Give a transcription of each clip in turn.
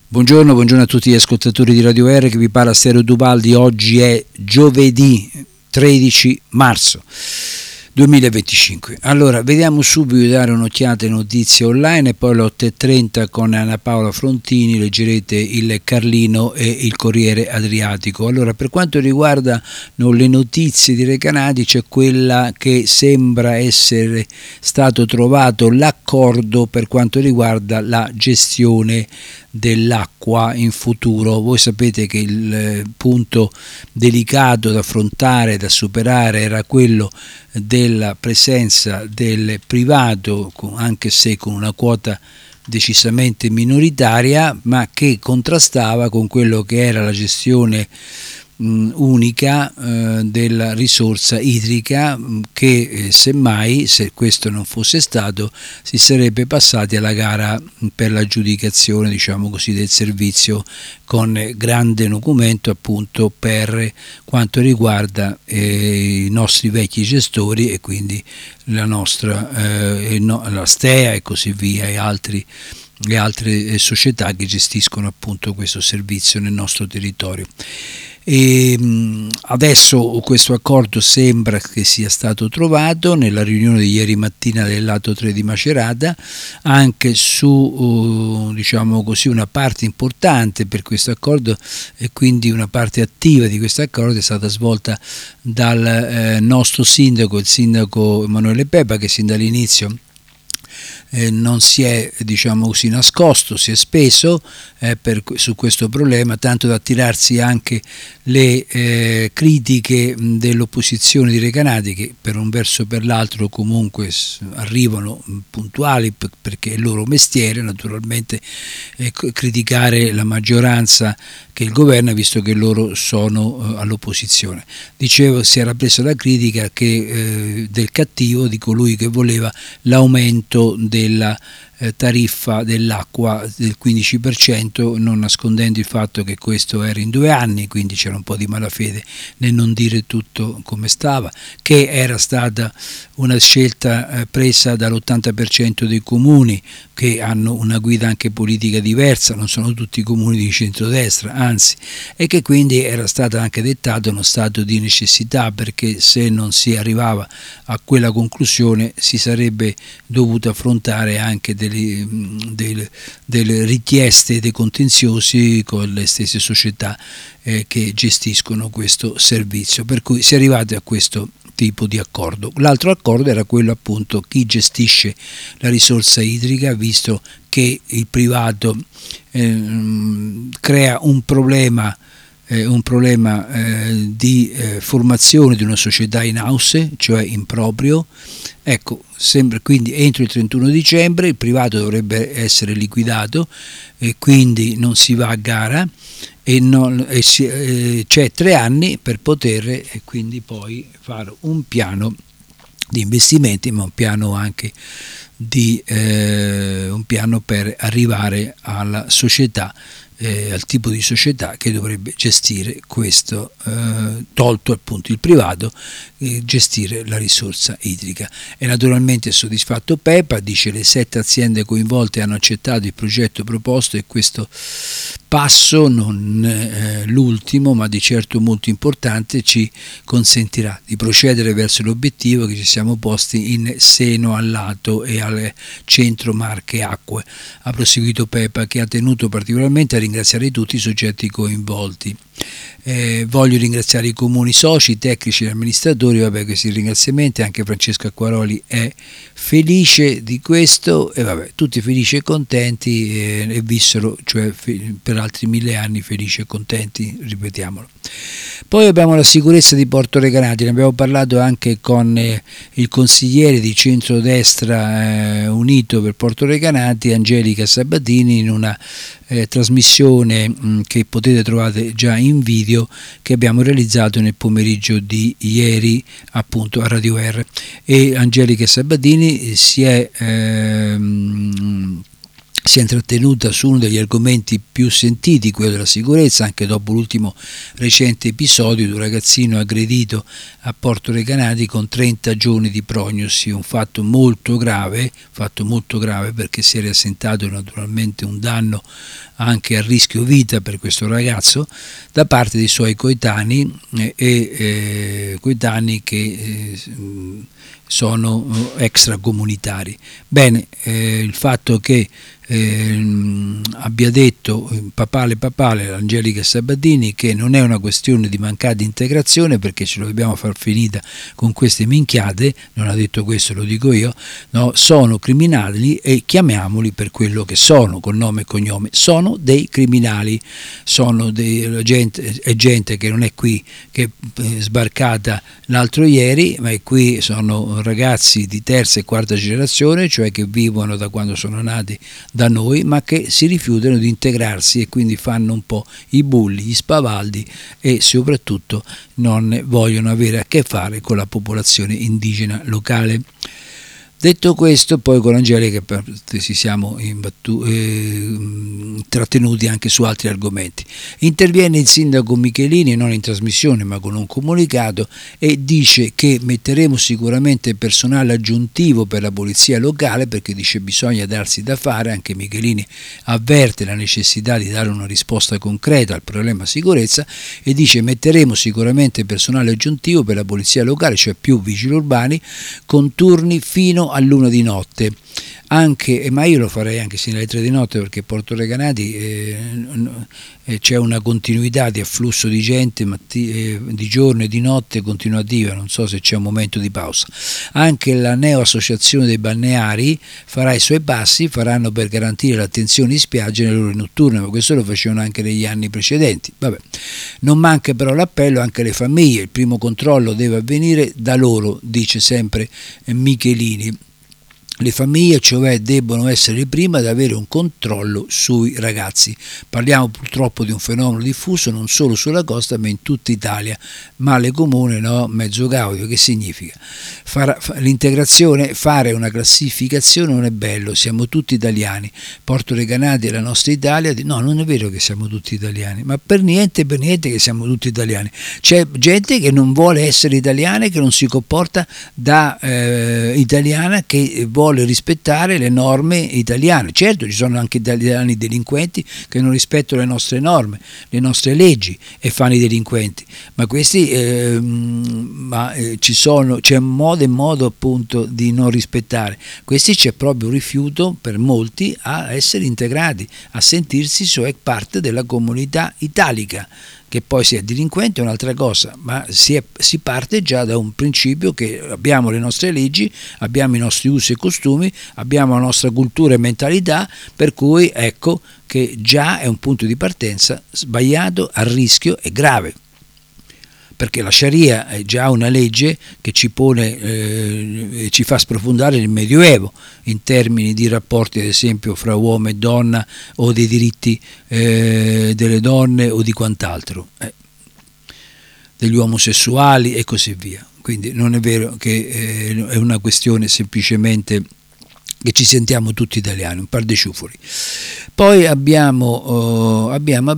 Buongiorno a tutti gli ascoltatori di Radio R, che vi parla Stero Dubaldi. Oggi è giovedì 13 marzo 2025. Allora, vediamo subito di dare un'occhiata alle notizie online e poi alle 8:30 con Anna Paola Frontini leggerete il Carlino e il Corriere Adriatico. Allora, per quanto riguardano le notizie di Recanati, c'è quella che sembra essere stato trovato l'accordo per quanto riguarda la gestione dell'acqua in futuro. Voi sapete che il punto delicato da affrontare, da superare, era quello della presenza del privato, anche se con una quota decisamente minoritaria, ma che contrastava con quello che era la gestione unica della risorsa idrica, che semmai, se questo non fosse stato, si sarebbe passati alla gara per l'aggiudicazione, diciamo così, del servizio, con grande documento appunto per quanto riguarda i nostri vecchi gestori e quindi la nostra la Stea e così via e le altre società che gestiscono appunto questo servizio nel nostro territorio. E adesso questo accordo sembra che sia stato trovato nella riunione di ieri mattina del lato 3 di Macerata, anche su diciamo così una parte importante per questo accordo, e quindi una parte attiva di questo accordo è stata svolta dal nostro sindaco, il sindaco Emanuele Pepa, che sin dall'inizio non si è, diciamo così, nascosto, si è speso su questo problema, tanto da attirarsi anche le critiche dell'opposizione di Recanati, che per un verso o per l'altro comunque arrivano puntuali, perché è il loro mestiere naturalmente criticare la maggioranza che il governo, visto che loro sono all'opposizione. Dicevo, si era presa la critica del cattivo, di colui che voleva l'aumento della tariffa dell'acqua del 15%, non nascondendo il fatto che questo era in 2 anni, quindi c'era un po' di malafede nel non dire tutto come stava, che era stata una scelta presa dall'80% dei comuni, che hanno una guida anche politica diversa, non sono tutti i comuni di centrodestra, anzi, e che quindi era stato anche dettato uno stato di necessità, perché se non si arrivava a quella conclusione si sarebbe dovuto affrontare anche delle richieste, dei contenziosi con le stesse società che gestiscono questo servizio, per cui si è arrivati a questo tipo di accordo. L'altro accordo era quello appunto chi gestisce la risorsa idrica, visto che il privato crea un problema di formazione di una società in house, cioè in proprio. Ecco, quindi entro il 31 dicembre il privato dovrebbe essere liquidato e quindi non si va a gara c'è 3 anni per poter e quindi poi fare un piano di investimenti, ma un piano anche un piano per arrivare alla società, al tipo di società che dovrebbe gestire questo, tolto appunto il privato, gestire la risorsa idrica. E naturalmente è soddisfatto Pepa, dice: le 7 aziende coinvolte hanno accettato il progetto proposto e questo passo, non l'ultimo ma di certo molto importante, ci consentirà di procedere verso l'obiettivo che ci siamo posti in seno al lato e al centro Marche Acque. Ha proseguito Pepa, che ha tenuto particolarmente a ringraziare tutti i soggetti coinvolti. Voglio ringraziare i comuni soci, i tecnici e gli amministratori. Questi ringraziamenti, anche Francesco Acquaroli è felice di questo, e tutti felici e contenti, e vissero cioè per altri 1000 anni felici e contenti, ripetiamolo. Poi abbiamo la sicurezza di Porto Recanati, ne abbiamo parlato anche con il consigliere di centrodestra unito per Porto Recanati, Angelica Sabatini, in una trasmissione che potete trovare già in video, che abbiamo realizzato nel pomeriggio di ieri appunto a Radio R. E Angelica Sabatini si è intrattenuta su uno degli argomenti più sentiti, quello della sicurezza, anche dopo l'ultimo recente episodio di un ragazzino aggredito a Porto Recanati con 30 giorni di prognosi, un fatto molto grave perché si era assentato naturalmente un danno anche a rischio vita per questo ragazzo, da parte dei suoi coetanei coetanei che sono extracomunitari. Bene, il fatto che abbia detto papale Angelica Sabatini che non è una questione di mancata integrazione, perché ce lo dobbiamo far finita con queste minchiate, non ha detto questo, lo dico io, no, sono criminali e chiamiamoli per quello che sono, con nome e cognome, sono dei criminali, sono gente che non è qui, che è sbarcata l'altro ieri, ma è qui, sono ragazzi di terza e quarta generazione, cioè che vivono da quando sono nati da noi, ma che si rifiutano di integrarsi e quindi fanno un po' i bulli, gli spavaldi e soprattutto non vogliono avere a che fare con la popolazione indigena locale. Detto questo, poi con Angelica ci siamo trattenuti anche su altri argomenti. Interviene il sindaco Michelini, non in trasmissione ma con un comunicato, e dice che metteremo sicuramente personale aggiuntivo per la polizia locale, perché dice bisogna darsi da fare. Anche Michelini avverte la necessità di dare una risposta concreta al problema sicurezza e dice metteremo sicuramente personale aggiuntivo per la polizia locale, cioè più vigili urbani, con turni fino all'1 di notte. Anche, ma io lo farei anche sino alle 3 di notte, perché Porto Recanati c'è una continuità di afflusso di gente di giorno e di notte continuativa, non so se c'è un momento di pausa. Anche la Neo Associazione dei Balneari farà i suoi passi, faranno per garantire l'attenzione in spiaggia nelle ore notturne, ma questo lo facevano anche negli anni precedenti. Vabbè. Non manca però l'appello anche alle famiglie, il primo controllo deve avvenire da loro, dice sempre Michelini. Le famiglie, cioè, debbono essere le prime ad avere un controllo sui ragazzi. Parliamo purtroppo di un fenomeno diffuso non solo sulla costa ma in tutta Italia. Male comune, no? Mezzo gaudio. Che significa? L'integrazione, fare una classificazione non è bello, siamo tutti italiani. Porto Recanati è la nostra Italia. No, non è vero che siamo tutti italiani, ma per niente che siamo tutti italiani. C'è gente che non vuole essere italiana e che non si comporta da italiana, che vuole rispettare le norme italiane. Certo, ci sono anche italiani delinquenti che non rispettano le nostre norme, le nostre leggi e fanno i delinquenti, ma questi c'è modo e modo appunto di non rispettare. Questi c'è proprio un rifiuto per molti a essere integrati, a sentirsi cioè parte della comunità italica. Che poi sia delinquente è un'altra cosa, ma si parte già da un principio che abbiamo le nostre leggi, abbiamo i nostri usi e costumi, abbiamo la nostra cultura e mentalità, per cui ecco che già è un punto di partenza sbagliato, a rischio e grave. Perché la Sharia è già una legge che ci pone, ci fa sprofondare il Medioevo in termini di rapporti, ad esempio, fra uomo e donna, o dei diritti delle donne o di quant'altro, degli omosessuali e così via. Quindi non è vero che è una questione semplicemente che ci sentiamo tutti italiani, un par di ciuffoli. Poi abbiamo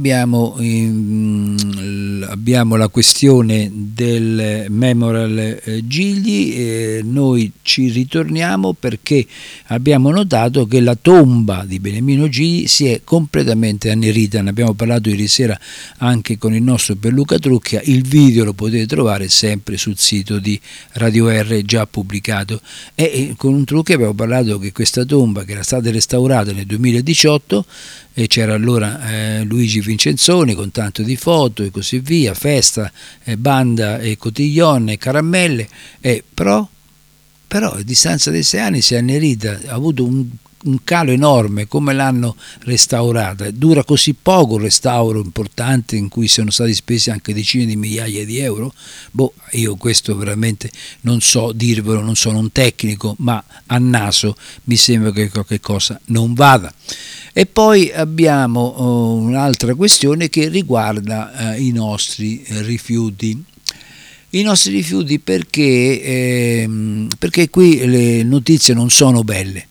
la questione del Memorial Gigli. Noi ci ritorniamo perché abbiamo notato che la tomba di Beniamino Gigli si è completamente annerita. Ne abbiamo parlato ieri sera anche con il nostro Pierluca Trucchia. Il video lo potete trovare sempre sul sito di Radio R, già pubblicato, e con un Trucchia abbiamo parlato che questa tomba, che era stata restaurata nel 2018, e c'era allora Luigi Vincenzoni con tanto di foto e così via, festa, banda e cotillon e caramelle, però a distanza di 6 anni si è annerita, ha avuto un calo enorme. Come l'hanno restaurata? Dura così poco un restauro importante in cui sono stati spesi anche decine di migliaia di euro? Io questo veramente non so dirvelo, non sono un tecnico, ma a naso mi sembra che qualche cosa non vada. E poi abbiamo un'altra questione che riguarda i nostri rifiuti. I nostri rifiuti perché qui le notizie non sono belle.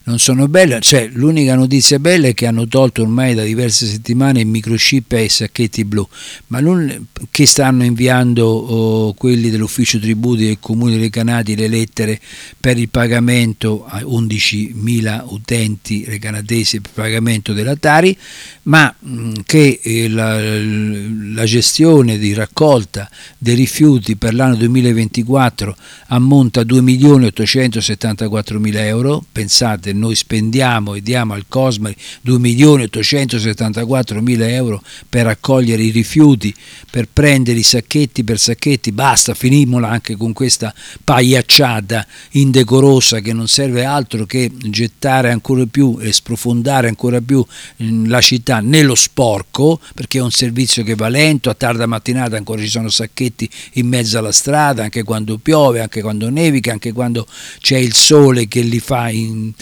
non sono belle, cioè l'unica notizia bella è che hanno tolto ormai da diverse settimane il microchip e i sacchetti blu, ma che stanno inviando quelli dell'ufficio tributi del comune dei Recanati le lettere per il pagamento a 11.000 utenti recanatesi per il pagamento della Tari, ma che la gestione di raccolta dei rifiuti per l'anno 2024 ammonta a 2.874.000 euro. Pensate, noi spendiamo e diamo al Cosmari 2.874.000 euro per raccogliere i rifiuti, per prendere i sacchetti per sacchetti. Basta, finimola anche con questa pagliacciata indecorosa che non serve altro che gettare ancora più e sprofondare ancora più la città nello sporco, perché è un servizio che va lento, a tarda mattinata ancora ci sono sacchetti in mezzo alla strada, anche quando piove, anche quando nevica, anche quando c'è il sole che li fa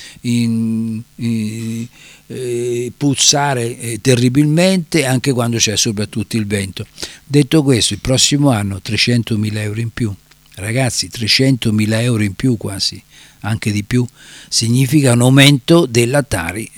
puzzare terribilmente, anche quando c'è soprattutto il vento. Detto questo, il prossimo anno 300.000 euro in più, ragazzi, 300.000 euro in più, quasi anche di più, significa un aumento della Tari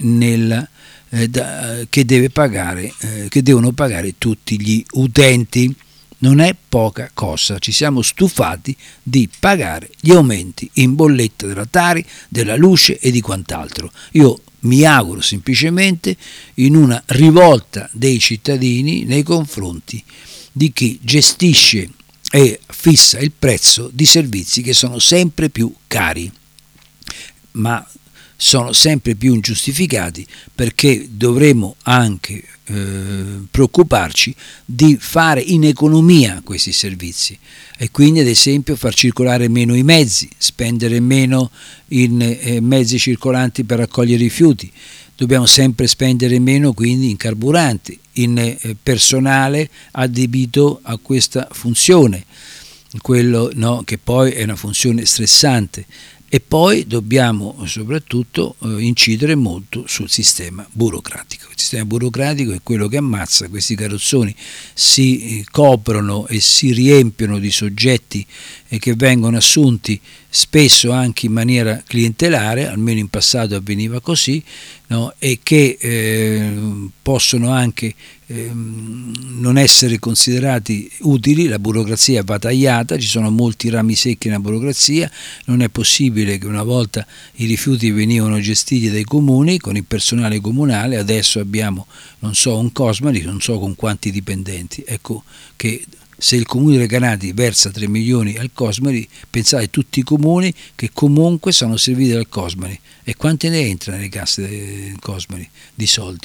che devono pagare tutti gli utenti. Non è poca cosa, ci siamo stufati di pagare gli aumenti in bolletta della Tari, della luce e di quant'altro. Io mi auguro semplicemente in una rivolta dei cittadini nei confronti di chi gestisce e fissa il prezzo di servizi che sono sempre più cari, ma sono sempre più ingiustificati, perché dovremo anche preoccuparci di fare in economia questi servizi e quindi ad esempio far circolare meno i mezzi, spendere meno in mezzi circolanti per raccogliere i rifiuti. Dobbiamo sempre spendere meno quindi in carburanti, in personale adibito a questa funzione, quello che poi è una funzione stressante. E poi dobbiamo soprattutto incidere molto sul sistema burocratico. Il sistema burocratico è quello che ammazza. Questi carrozzoni si coprono e si riempiono di soggetti che vengono assunti spesso anche in maniera clientelare, almeno in passato avveniva così, no? E che possono anche non essere considerati utili. La burocrazia va tagliata, ci sono molti rami secchi nella burocrazia, non è possibile che una volta i rifiuti venivano gestiti dai comuni con il personale comunale, adesso abbiamo un Cosmari, non so con quanti dipendenti. Ecco che se il comune di Recanati versa 3 milioni al Cosmari, pensate a tutti i comuni che comunque sono serviti dal Cosmari, e quante ne entrano nelle casse del Cosmari di soldi?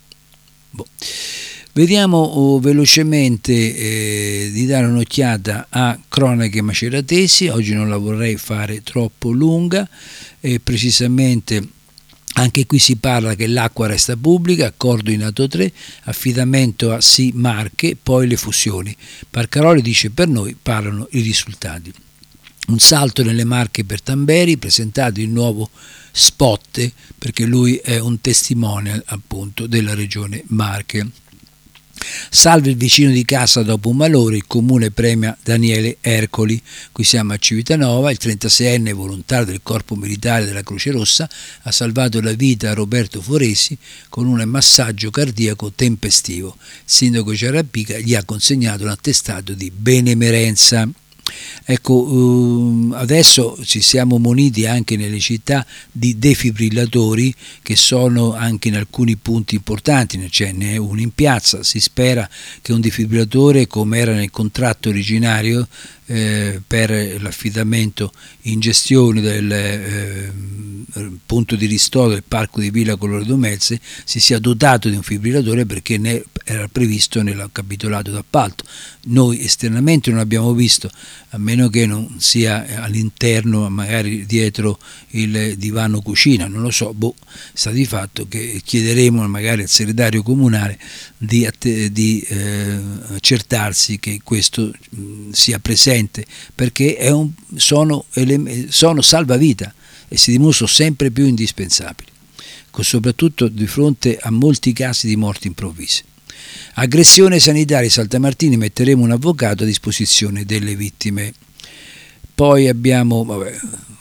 Vediamo velocemente di dare un'occhiata a cronache maceratesi. Oggi non la vorrei fare troppo lunga, precisamente anche qui si parla che l'acqua resta pubblica, accordo in atto 3, affidamento a Sì Marche, poi le fusioni. Parcaroli dice: per noi parlano i risultati. Un salto nelle Marche per Tamberi, presentato il nuovo spot, perché lui è un testimonial appunto della regione Marche. Salve il vicino di casa dopo un malore, il comune premia Daniele Ercoli. Qui siamo a Civitanova. Il 36enne volontario del Corpo Militare della Croce Rossa ha salvato la vita a Roberto Foresi con un massaggio cardiaco tempestivo. Il sindaco Ciarapica gli ha consegnato un attestato di benemerenza. Ecco, adesso ci siamo muniti anche nelle città di defibrillatori, che sono anche in alcuni punti importanti, ce n'è uno in piazza. Si spera che un defibrillatore, come era nel contratto originario per l'affidamento in gestione del punto di ristoro del parco di Villa Colloredo Melzi, si sia dotato di un fibrillatore, perché ne era previsto nel capitolato d'appalto. Noi esternamente non abbiamo visto, a meno che non sia all'interno, magari dietro il divano cucina, non lo so. Sta di fatto che chiederemo magari al segretario comunale di accertarsi che questo sia presente, perché sono salvavita e si dimostrano sempre più indispensabili, soprattutto di fronte a molti casi di morti improvvise. Aggressione sanitaria, Saltamartini, metteremo un avvocato a disposizione delle vittime. Poi abbiamo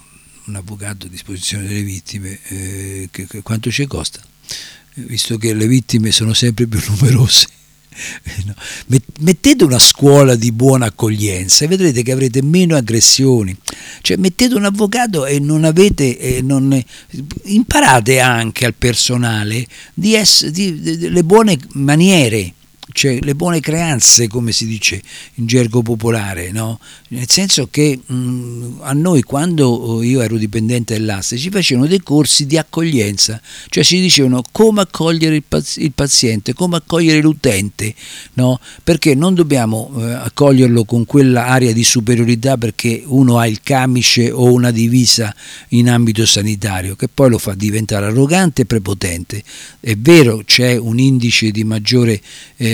un avvocato a disposizione delle vittime, quanto ci costa? Visto che le vittime sono sempre più numerose. No. Mettete una scuola di buona accoglienza e vedrete che avrete meno aggressioni. Cioè, mettete un avvocato e imparate anche al personale le buone maniere, cioè le buone creanze, come si dice in gergo popolare, no? Nel senso che a noi, quando io ero dipendente dell'Aste, ci facevano dei corsi di accoglienza, cioè si dicevano come accogliere il paziente, come accogliere l'utente, no? Perché non dobbiamo accoglierlo con quella area di superiorità perché uno ha il camice o una divisa in ambito sanitario, che poi lo fa diventare arrogante e prepotente. È vero, c'è un indice di maggiore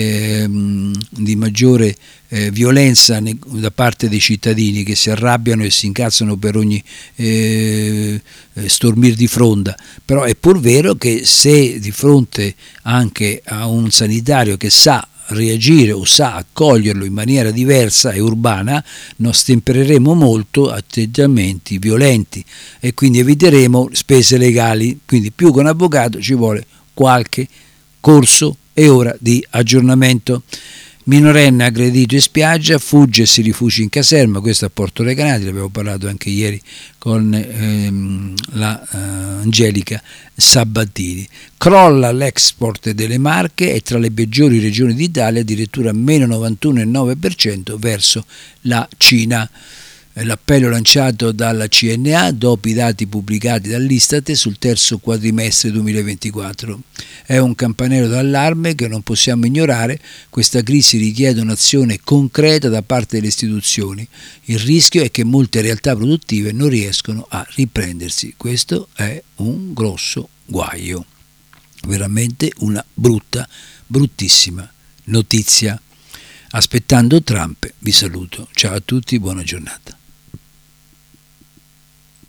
violenza da parte dei cittadini che si arrabbiano e si incazzano per ogni stormir di fronda, però è pur vero che se di fronte anche a un sanitario che sa reagire o sa accoglierlo in maniera diversa e urbana, non stempereremo molto atteggiamenti violenti e quindi eviteremo spese legali. Quindi più che un avvocato ci vuole qualche corso e ora di aggiornamento. Minorenne aggredito in spiaggia, fugge e si rifugia in caserma, questo a Porto Recanati, ne abbiamo parlato anche ieri con Angelica Sabatini. Crolla l'export delle Marche, è tra le peggiori regioni d'Italia, addirittura meno 91,9% verso la Cina. L'appello lanciato dalla CNA dopo i dati pubblicati dall'Istat sul terzo quadrimestre 2024. È un campanello d'allarme che non possiamo ignorare. Questa crisi richiede un'azione concreta da parte delle istituzioni. Il rischio è che molte realtà produttive non riescono a riprendersi. Questo è un grosso guaio. Veramente una bruttissima notizia. Aspettando Trump, vi saluto. Ciao a tutti, buona giornata.